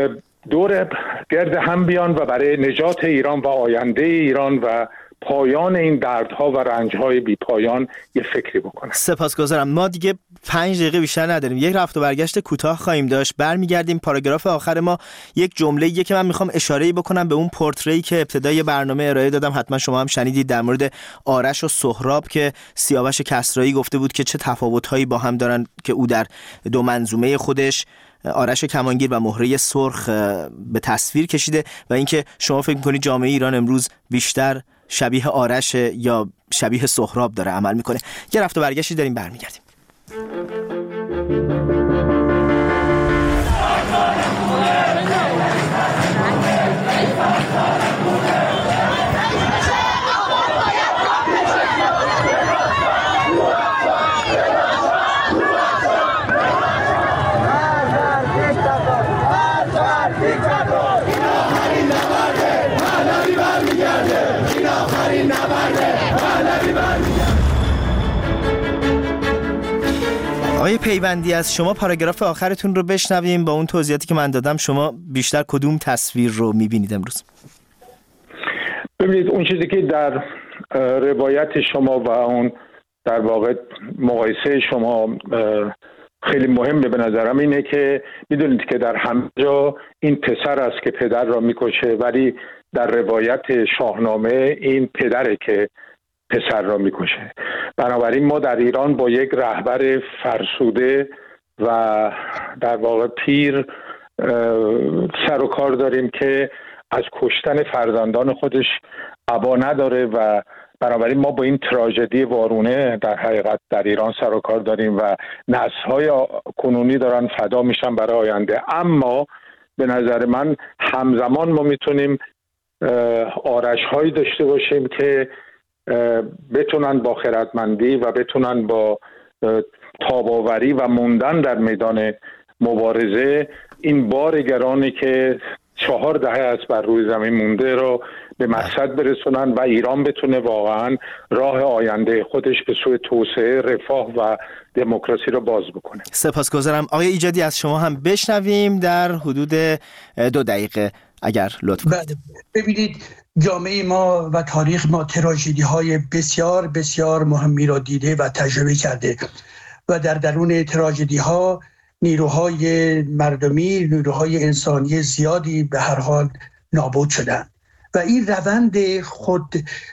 Speaker 3: دور گرد هم بیان و برای نجات ایران و آینده ایران و پایان این دردها و رنجهای بی پایان یه فکری بکنن.
Speaker 2: سپاسگزارم. ما دیگه 5 دقیقه بیشتر نداریم. یک رفت و برگشت کوتاه خواهیم داشت. برمیگردیم. پاراگراف آخر ما یک جمله‌ایه که من میخوام اشاره‌ای بکنم به اون پورتری که ابتدای برنامه ارائه دادم. حتما شما هم شنیدید در مورد آرش و سهراب که سیاوش کسرایی گفته بود که چه تفاوت‌هایی با هم دارن که او در 2 منظومه خودش آرش کمانگیر و مهره سرخ به تصویر کشیده و اینکه شما فکر می‌کنید جامعه ایران امروز بیشتر شبیه آرش یا شبیه سهراب داره عمل میکنه. یه رفت و برگشتی داریم، برمیگردیم. آقای پیوندی، از شما پاراگراف آخرتون رو بشنویم. با اون توضیحاتی که من دادم شما بیشتر کدوم تصویر رو میبینید امروز؟
Speaker 3: ببینید، اون چیزی که در روایت شما و اون در واقع مقایسه شما خیلی مهمه به نظرم اینه که میدونید که در همه جا این پسر است که پدر را میکشه، ولی در روایت شاهنامه این پدره که پسر را میکشه. بنابراین ما در ایران با یک رهبر فرسوده و در واقع پیر سر و کار داریم که از کشتن فرزندان خودش ابا نداره و بنابراین ما با این تراژدی وارونه در حقیقت در ایران سر و کار داریم و نسل‌های کنونی دارن فدا میشن برای آینده. اما به نظر من همزمان ما میتونیم آرش‌هایی داشته باشیم که بتونن با خردمندی و بتونن با تاباوری و موندن در میدان مبارزه این بار گرانی که 4 دهه است بر روی زمین مونده رو به مقصد برسونن و ایران بتونه واقعا راه آینده خودش به سوی توسعه، رفاه و دموکراسی رو باز بکنه.
Speaker 2: سپاسگزارم. آقای ایجادی، از شما هم بشنویم در حدود 2 دقیقه اگر لطف کنید.
Speaker 1: ببینید، جامعه ما و تاریخ ما تراژدی‌های بسیار بسیار مهمی را دیده و تجربه کرده و در درون تراژدی‌ها نیروهای مردمی، نیروهای انسانی زیادی به هر حال نابود شدند و این روند خود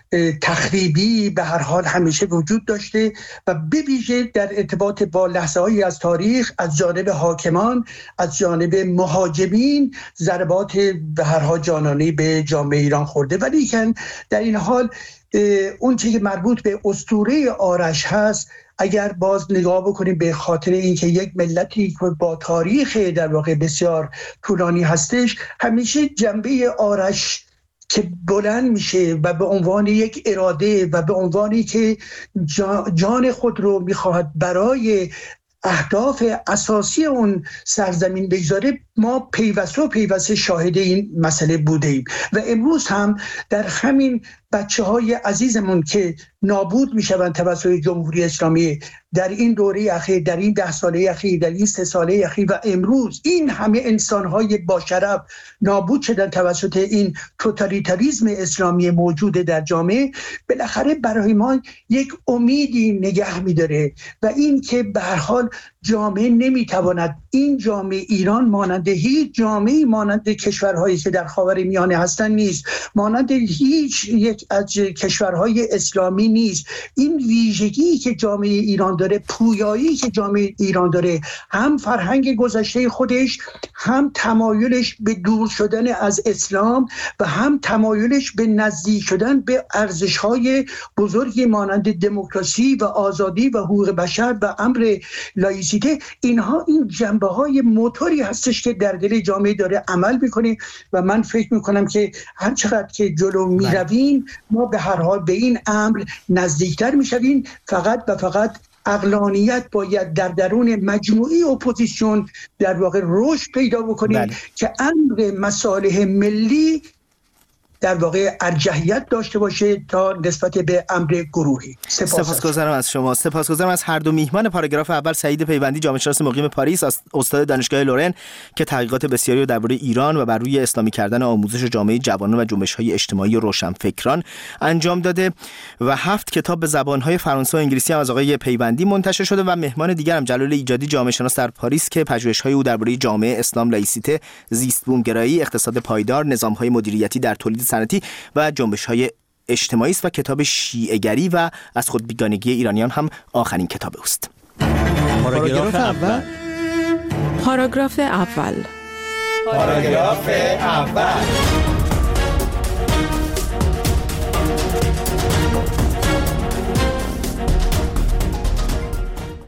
Speaker 1: تخریبی به هر حال همیشه وجود داشته و به ویژه در ارتباط با لحظه‌هایی از تاریخ از جانب حاکمان، از جانب مهاجمین ضربات به هر حال جانانه به جامعه ایران خورده. ولی در این حال اون چیزی که مربوط به اسطوره آرش هست، اگر باز نگاه بکنیم به خاطر اینکه یک ملتی با تاریخ در واقع بسیار طولانی هستش، همیشه جنبه آرش که بلند میشه و به عنوان یک اراده و به عنوانی که جان خود رو میخواهد برای اهداف اساسی اون سرزمین بگذاره، ما پیوسته شاهد این مسئله بوده ایم و امروز هم در همین بچه‌های عزیزمون که نابود میشوند توسط جمهوری اسلامی در این دوره اخیر، در این 10 ساله اخیر، در این 3 ساله اخیر و امروز این همه انسان‌های با شرف نابود شدن توسط این توتالیتاریسم اسلامی موجود در جامعه، بالاخره برای ما یک امیدی نگه می‌داره و این که به هر حال جامعه نمیتواند، این جامعه ایران مانند هیچ جامعه‌ای مانند کشورهایی که در خاورمیانه هستن نیست، مانند هیچ یک از کشورهای اسلامی نیست. این ویژگی که جامعه ایران داره، پویایی که جامعه ایران داره، هم فرهنگ گذشته خودش، هم تمایلش به دور شدن از اسلام و هم تمایلش به نزدیک شدن به ارزش‌های بزرگی مانند دموکراسی و آزادی و حقوق بشر و امر لایسیته، اینها این جنبه‌های موتوری هستش که در دل جامعه داره عمل میکنه و من فکر میکنم که هر چقدر که جلو میرویم ما به هر حال به این امر نزدیکتر میشویم. فقط و فقط عقلانیت باید در درون مجموعی اپوزیسیون در واقع رشد پیدا بکنیم که امر مصالح ملی در واقع ارجحیت داشته باشه تا نسبت به امر گروهی.
Speaker 2: سپاسگزارم از شما. سپاسگزارم از هر دو میهمان پاراگراف اول، سعید پیوندی، جامعه شناس مقیم پاریس، استاد دانشگاه لورن که تحقیقات بسیاری رو درباره ایران و بر روی اسلامی کردن آموزش جامعه جوانان و جنبش‌های اجتماعی و روشنفکران انجام داده، و 7 کتاب به زبان‌های فرانسه و انگلیسی هم از آقای پیوندی منتشر شده، و مهمان دیگرم جلال ایجادی، جامعه شناس در پاریس که پژوهش‌های او درباره جامعه، اسلام، لایسیته، زیست بومگرایی، اقتصاد پایدار، نظام‌های مدیریتی در تولید صنعتی و جنبش‌های اجتماعی است، و کتاب شیعه‌گری و از خود بیگانگی ایرانیان هم آخرین کتاب اوست.
Speaker 4: پاراگراف اول.
Speaker 5: پاراگراف اول.